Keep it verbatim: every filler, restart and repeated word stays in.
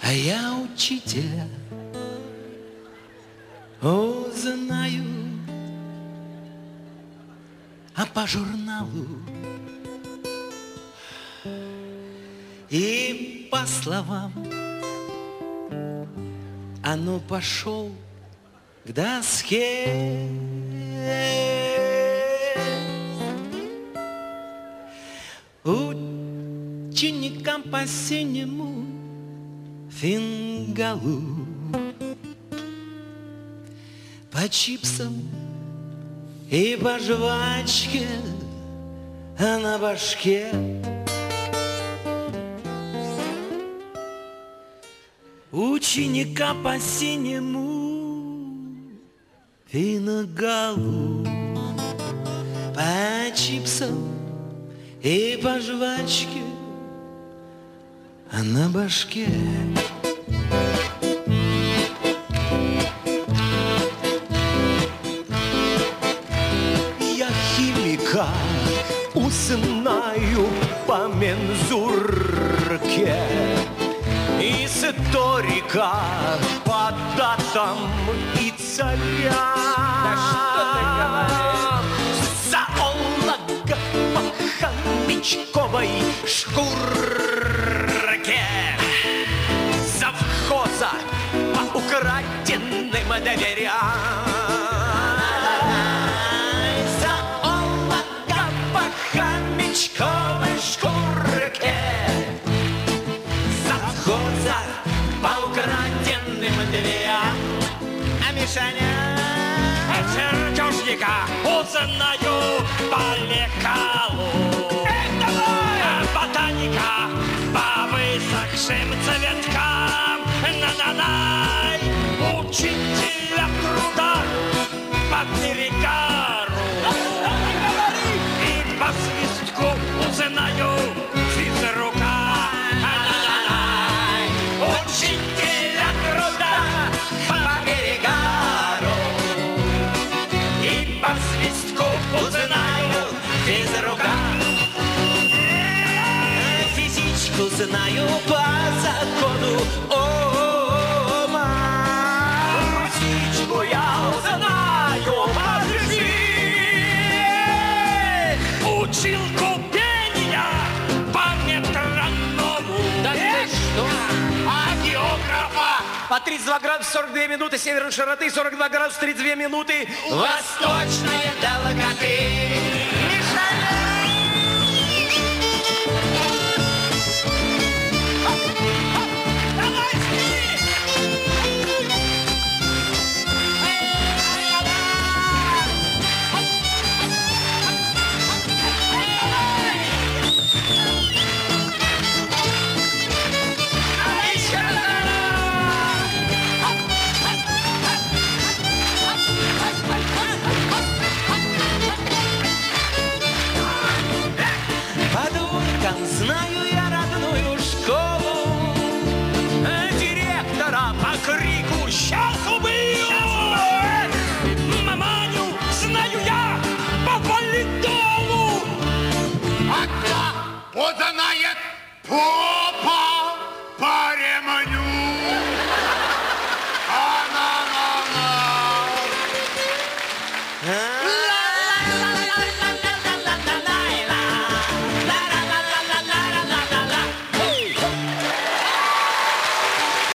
А я учителя узнаю, а по журналу и по словам. А ну пошел к доске. Ученикам по синему фингалу, по чипсам и по жвачке, а на башке ученика по синему фингалу, по чипсам и по жвачке, а на башке я химика узнаю по мензурке, историка по датам и царям. Да что ты говоришь? Зоолога по хомячковой шкурке, завхоза по украденным доверям. Зоолога по хомячковой шкурке, завхоза по украденным дверям. А Мишаня чертежника узнаю по лекалу, а ботаника по высохшим цветкам. На-на-най, учителя труда по перегару и по свистку узнаю физрука. На-на-най, учителя труда по перегару и по свистку узнаю физрука. Физичку знаю по закону Ома, русичку я узнаю по жизни, училку пения по метроному. Да ты что? А географа по тридцать два градуса сорок две минуты северной широты, сорок два градуса тридцать две минуты восточной долготы. Знаю я родную школу, директора по крику «Сейчас убью!» Маманю знаю я по валидолу. А кто узнает по